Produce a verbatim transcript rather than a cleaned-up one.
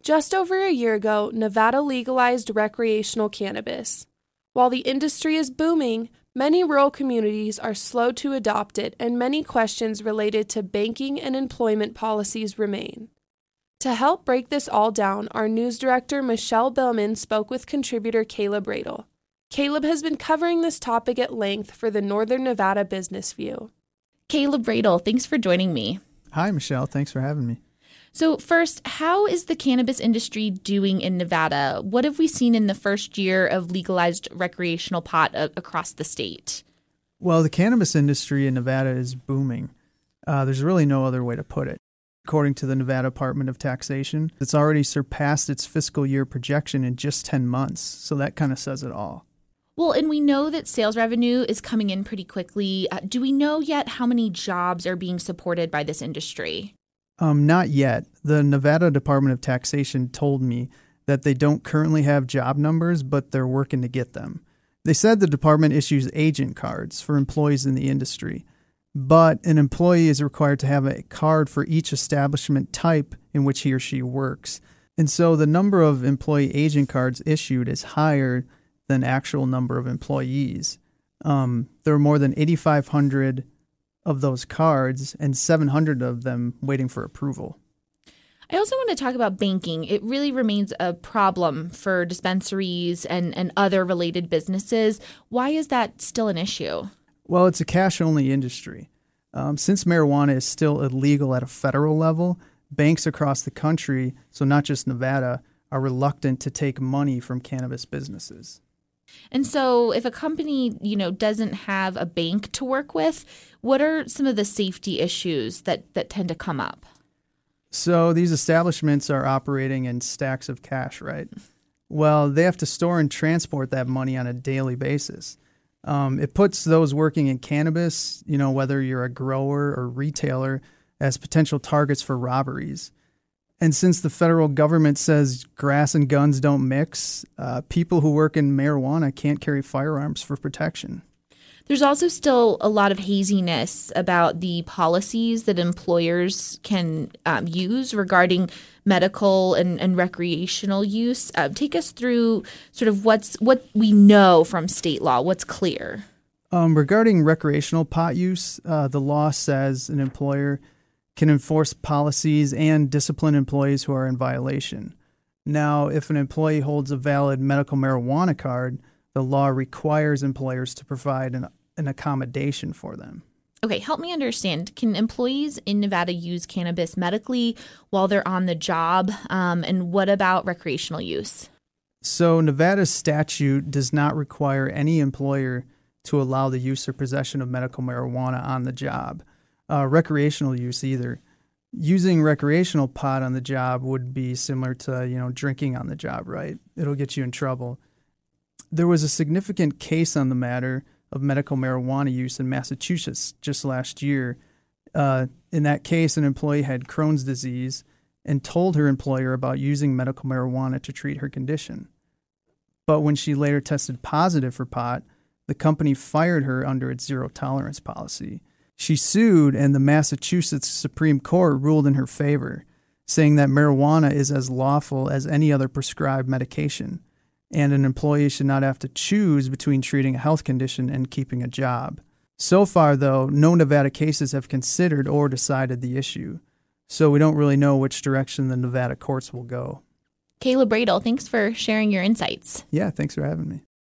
Just over a year ago, Nevada legalized recreational cannabis. While the industry is booming, many rural communities are slow to adopt it, and many questions related to banking and employment policies remain. To help break this all down, our news director Michelle Billman spoke with contributor Caleb Radel. Caleb has been covering this topic at length for the Northern Nevada Business View. Caleb Radel, thanks for joining me. Hi, Michelle. Thanks for having me. So first, how is the cannabis industry doing in Nevada? What have we seen in the first year of legalized recreational pot a- across the state? Well, the cannabis industry in Nevada is booming. Uh, there's really no other way to put it. According to the Nevada Department of Taxation, it's already surpassed its fiscal year projection in just ten months. So that kind of says it all. Well, and we know that sales revenue is coming in pretty quickly. Uh, do we know yet how many jobs are being supported by this industry? Um, not yet. The Nevada Department of Taxation told me that they don't currently have job numbers, but they're working to get them. They said the department issues agent cards for employees in the industry, but an employee is required to have a card for each establishment type in which he or she works. And so the number of employee agent cards issued is higher than actual number of employees. Um, there are more than eighty-five hundred of those cards and seven hundred of them waiting for approval. I also want to talk about banking. It really remains a problem for dispensaries and, and other related businesses. Why is that still an issue? Well, it's a cash-only industry. Um, since marijuana is still illegal at a federal level, banks across the country, so not just Nevada, are reluctant to take money from cannabis businesses. And so if a company, you know, doesn't have a bank to work with, what are some of the safety issues that, that tend to come up? So these establishments are operating in stacks of cash, right? Well, they have to store and transport that money on a daily basis. Um, it puts those working in cannabis, you know, whether you're a grower or retailer, as potential targets for robberies. And since the federal government says grass and guns don't mix, uh, people who work in marijuana can't carry firearms for protection. There's also still a lot of haziness about the policies that employers can um, use regarding medical and, and recreational use. Uh, take us through sort of what's what we know from state law, what's clear. Um, regarding recreational pot use, uh, the law says an employer can enforce policies and discipline employees who are in violation. Now, if an employee holds a valid medical marijuana card, the law requires employers to provide an, an accommodation for them. Okay, help me understand. Can employees in Nevada use cannabis medically while they're on the job? Um, and what about recreational use? So Nevada's statute does not require any employer to allow the use or possession of medical marijuana on the job. Uh, recreational use either. Using recreational pot on the job would be similar to, you know, drinking on the job, right? It'll get you in trouble. There was a significant case on the matter of medical marijuana use in Massachusetts just last year. Uh, in that case, an employee had Crohn's disease and told her employer about using medical marijuana to treat her condition. But when she later tested positive for pot, the company fired her under its zero tolerance policy. She sued, and the Massachusetts Supreme Court ruled in her favor, saying that marijuana is as lawful as any other prescribed medication, and an employee should not have to choose between treating a health condition and keeping a job. So far, though, no Nevada cases have considered or decided the issue, so we don't really know which direction the Nevada courts will go. Caleb Radel, thanks for sharing your insights. Yeah, thanks for having me.